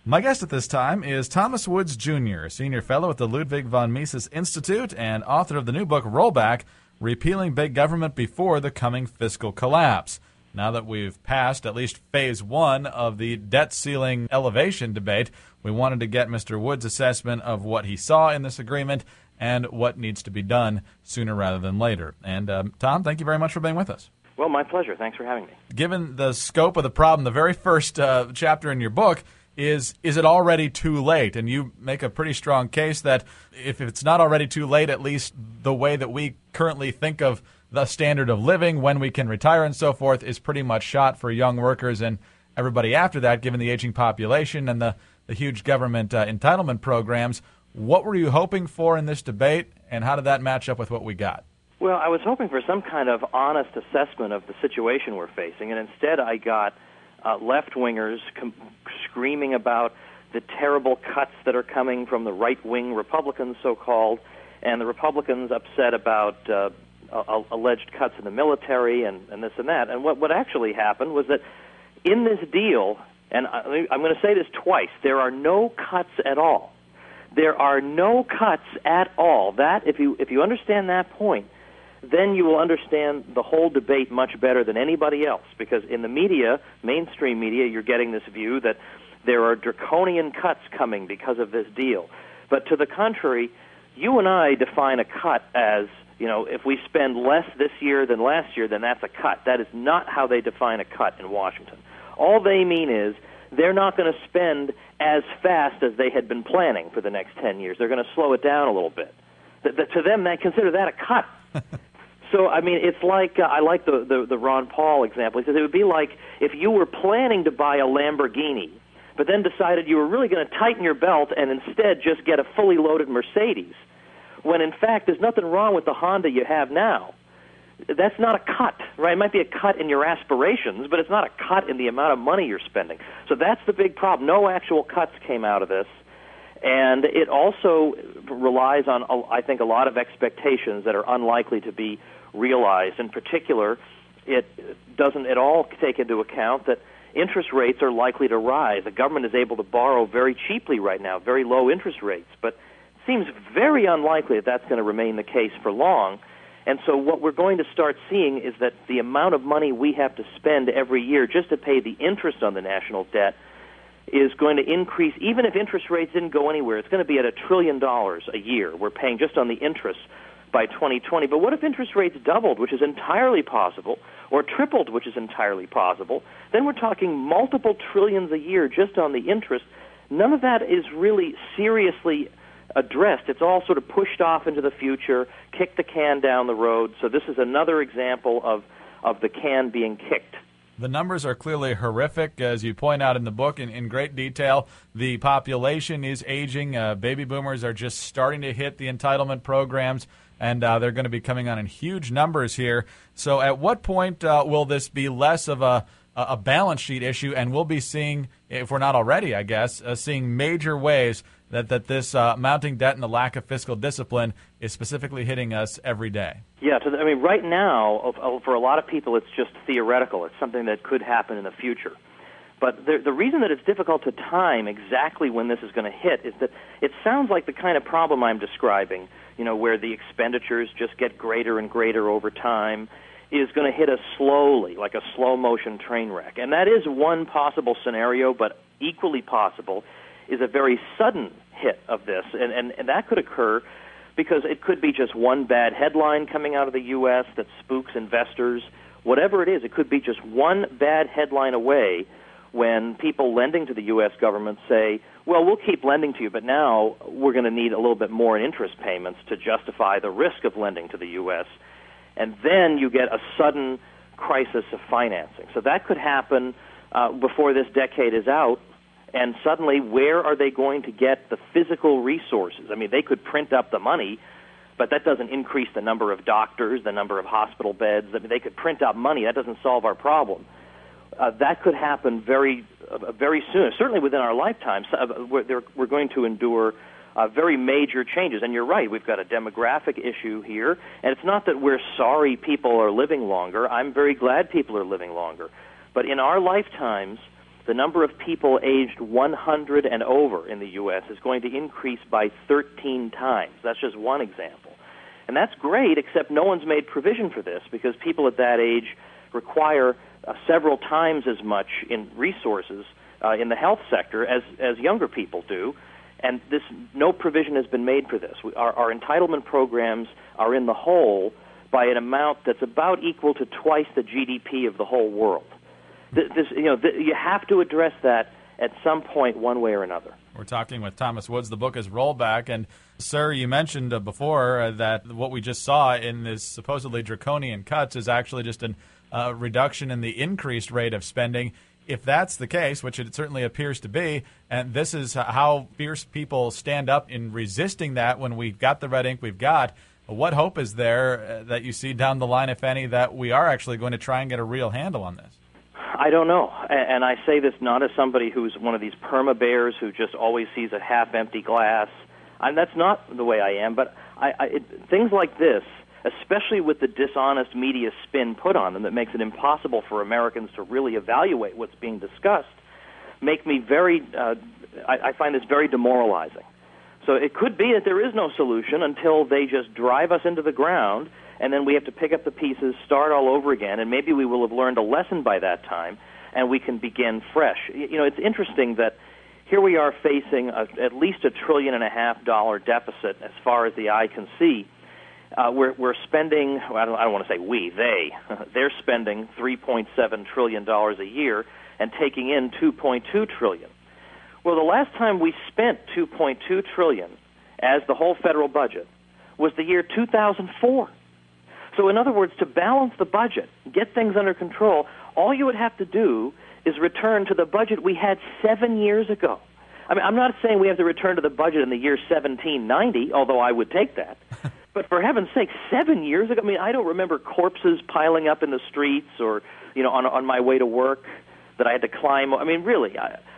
My guest at this time is Thomas Woods, Jr., Senior Fellow at the Ludwig von Mises Institute and author of the new book, Rollback, Repealing Big Government Before the Coming Fiscal Collapse. Now that we've passed at least phase one of the debt ceiling elevation debate, we wanted to get Mr. Woods' assessment of what he saw in this agreement and what needs to be done sooner rather than later. And, Tom, thank you very much for being with us. Well, my pleasure. Thanks for having me. Given the scope of the problem, the very first chapter in your book is it already too late? And you make a pretty strong case that if it's not already too late, at least the way that we currently think of the standard of living, when we can retire and so forth, is pretty much shot for young workers and everybody after that, given the aging population and the huge government entitlement programs. What were you hoping for in this debate, and how did that match up with what we got? Well, I was hoping for some kind of honest assessment of the situation we're facing, and instead I got left-wingers screaming about the terrible cuts that are coming from the right-wing Republicans, so-called, and the Republicans upset about alleged cuts in the military and this and that. And what actually happened was that in this deal, and I'm going to say this twice, there are no cuts at all. There are no cuts at all. That, if you understand that point, then you will understand the whole debate much better than anybody else, because in the media, mainstream media, you're getting this view that there are draconian cuts coming because of this deal. But to the contrary, you and I define a cut as, if we spend less this year than last year, then that's a cut. That is not how they define a cut in Washington. All they mean is they're not going to spend as fast as they had been planning for the next 10 years. They're going to slow it down a little bit. To them, they consider that a cut. So, I mean, it's like, I like the Ron Paul example. He says it would be like if you were planning to buy a Lamborghini, but then decided you were really going to tighten your belt and instead just get a fully loaded Mercedes, when in fact there's nothing wrong with the Honda you have now. That's not a cut, right? It might be a cut in your aspirations, but it's not a cut in the amount of money you're spending. So that's the big problem. No actual cuts came out of this. And it also relies on, I think, a lot of expectations that are unlikely to be realized. In particular, it doesn't at all take into account that interest rates are likely to rise. The government is able to borrow very cheaply right now, very low interest rates, but it seems very unlikely that that's going to remain the case for long. And so what we're going to start seeing is that the amount of money we have to spend every year just to pay the interest on the national debt is going to increase. Even if interest rates didn't go anywhere, it's going to be at $1 trillion a year we're paying just on the interest by 2020. But what if interest rates doubled, which is entirely possible, or tripled, which is entirely possible? Then we're talking multiple trillions a year just on the interest. None of that is really seriously addressed. It's all sort of pushed off into the future, kick the can down the road. So this is another example of the can being kicked. The numbers are clearly horrific, as you point out in the book in great detail. The population is aging. Baby boomers are just starting to hit the entitlement programs, and they're going to be coming on in huge numbers here. So at what point will this be less of a balance sheet issue, and we'll be seeing, if we're not already, I guess, seeing major ways that this mounting debt and the lack of fiscal discipline is specifically hitting us every day? Yeah, right now, for a lot of people, it's just theoretical. It's something that could happen in the future. But the reason that it's difficult to time exactly when this is going to hit is that it sounds like the kind of problem I'm describing, where the expenditures just get greater and greater over time, is going to hit us slowly, like a slow-motion train wreck. And that is one possible scenario, but equally possible is a very sudden hit of this. And that could occur because it could be just one bad headline coming out of the U.S. that spooks investors. Whatever it is, it could be just one bad headline away when people lending to the U.S. government say, well, we'll keep lending to you, but now we're going to need a little bit more in interest payments to justify the risk of lending to the U.S. And then you get a sudden crisis of financing. So that could happen before this decade is out. And suddenly, where are they going to get the physical resources? I mean, they could print up the money, but that doesn't increase the number of doctors, the number of hospital beds. I mean, they could print up money. That doesn't solve our problem. That could happen very soon, certainly within our lifetimes. We're going to endure very major changes. And you're right, we've got a demographic issue here. And it's not that we're sorry people are living longer. I'm very glad people are living longer. But in our lifetimes, the number of people aged 100 and over in the U.S. is going to increase by 13 times. That's just one example. And that's great, except no one's made provision for this because people at that age require several times as much in resources in the health sector as younger people do. And no provision has been made for this. Our entitlement programs are in the hole by an amount that's about equal to twice the GDP of the whole world. You have to address that at some point, one way or another. We're talking with Thomas Woods. The book is Rollback. And, sir, you mentioned before that what we just saw in this supposedly draconian cuts is actually just a reduction in the increased rate of spending. If that's the case, which it certainly appears to be, and this is how fierce people stand up in resisting that when we've got the red ink we've got, what hope is there that you see down the line, if any, that we are actually going to try and get a real handle on this? I don't know, and I say this not as somebody who's one of these perma-bears who just always sees a half-empty glass. That's not the way I am, but things like this, especially with the dishonest media spin put on them that makes it impossible for Americans to really evaluate what's being discussed, make me I find this very demoralizing. So it could be that there is no solution until they just drive us into the ground, and then we have to pick up the pieces, start all over again, and maybe we will have learned a lesson by that time, and we can begin fresh. It's interesting that here we are facing at least $1.5 trillion deficit as far as the eye can see. We're spending, I don't want to say we, they're spending $3.7 trillion a year and taking in $2.2 trillion. Well, the last time we spent $2.2 trillion as the whole federal budget was the year 2004. So in other words, to balance the budget, get things under control, all you would have to do is return to the budget we had 7 years ago. I mean, I'm not saying we have to return to the budget in the year 1790, although I would take that. But for heaven's sake, 7 years ago, I mean, I don't remember corpses piling up in the streets or, on my way to work that I had to climb. I mean, really.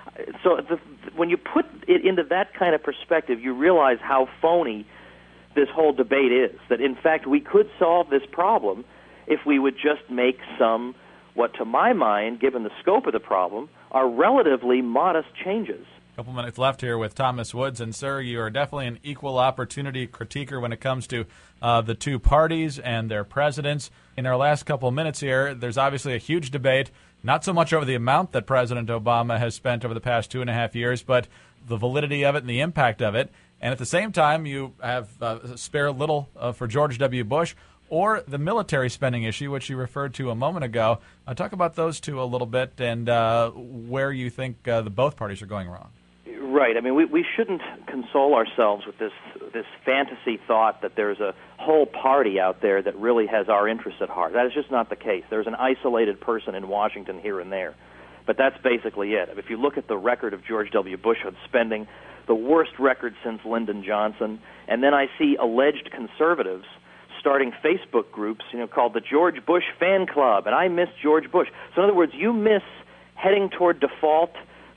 When you put it into that kind of perspective, you realize how phony this whole debate is, that in fact we could solve this problem if we would just make some, what to my mind, given the scope of the problem, are relatively modest changes. A couple minutes left here with Thomas Woods. And, sir, you are definitely an equal opportunity critiquer when it comes to the two parties and their presidents. In our last couple of minutes here, there's obviously a huge debate, not so much over the amount that President Obama has spent over the past 2.5 years, but the validity of it and the impact of it. And at the same time, you have spare little for George W. Bush or the military spending issue, which you referred to a moment ago. Talk about those two a little bit and where you think both parties are going wrong. Right. I mean, we shouldn't console ourselves with this fantasy thought that there's a whole party out there that really has our interests at heart. That is just not the case. There's an isolated person in Washington here and there. But that's basically it. If you look at the record of George W. Bush on spending, the worst record since Lyndon Johnson, and then I see alleged conservatives starting Facebook groups, called the George Bush Fan Club, and I miss George Bush. So in other words, you miss heading toward default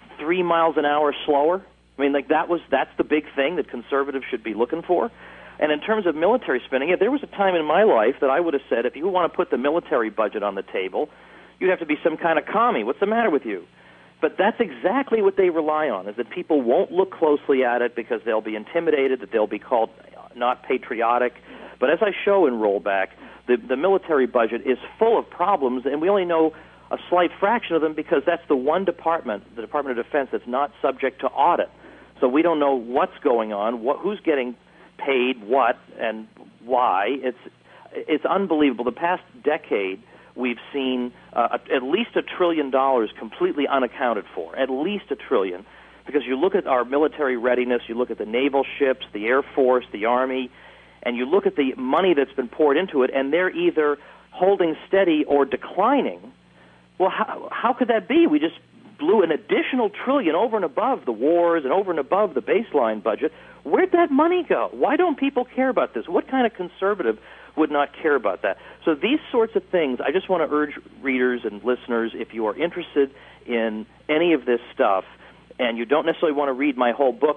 3 miles an hour slower. I mean, that's the big thing that conservatives should be looking for. And in terms of military spending, there was a time in my life that I would have said, if you want to put the military budget on the table, you'd have to be some kind of commie. What's the matter with you? But that's exactly what they rely on, is that people won't look closely at it because they'll be intimidated, that they'll be called not patriotic. But as I show in Rollback, the military budget is full of problems, and we only know a slight fraction of them because that's the one department, the Department of Defense, that's not subject to audit. So we don't know what's going on, who's getting paid what and why. It's unbelievable. The past decade, we've seen at least $1 trillion completely unaccounted for, at least $1 trillion, because you look at our military readiness, you look at the naval ships, the Air Force, the Army, and you look at the money that's been poured into it, and they're either holding steady or declining. Well, how could that be? We just blew an additional $1 trillion over and above the wars and over and above the baseline budget. Where'd that money go? Why don't people care about this? What kind of conservative would not care about that? So these sorts of things, I just want to urge readers and listeners, if you are interested in any of this stuff and you don't necessarily want to read my whole book,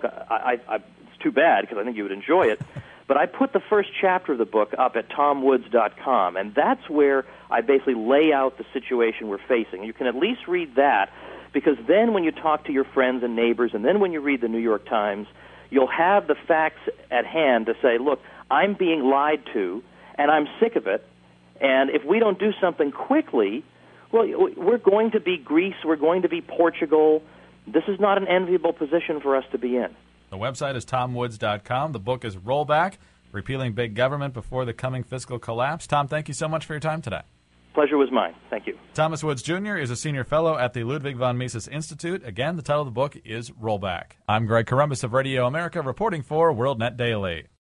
it's too bad because I think you would enjoy it, but I put the first chapter of the book up at tomwoods.com, and that's where I basically lay out the situation we're facing. You can at least read that because then when you talk to your friends and neighbors, and then when you read the New York Times, you'll have the facts at hand to say, look, I'm being lied to, and I'm sick of it, and if we don't do something quickly, well, we're going to be Greece, we're going to be Portugal. This is not an enviable position for us to be in. The website is TomWoods.com. The book is Rollback, Repealing Big Government Before the Coming Fiscal Collapse. Tom, thank you so much for your time today. Pleasure was mine. Thank you. Thomas Woods Jr. is a senior fellow at the Ludwig von Mises Institute. Again, the title of the book is Rollback. I'm Greg Corombos of Radio America, reporting for WorldNet Daily.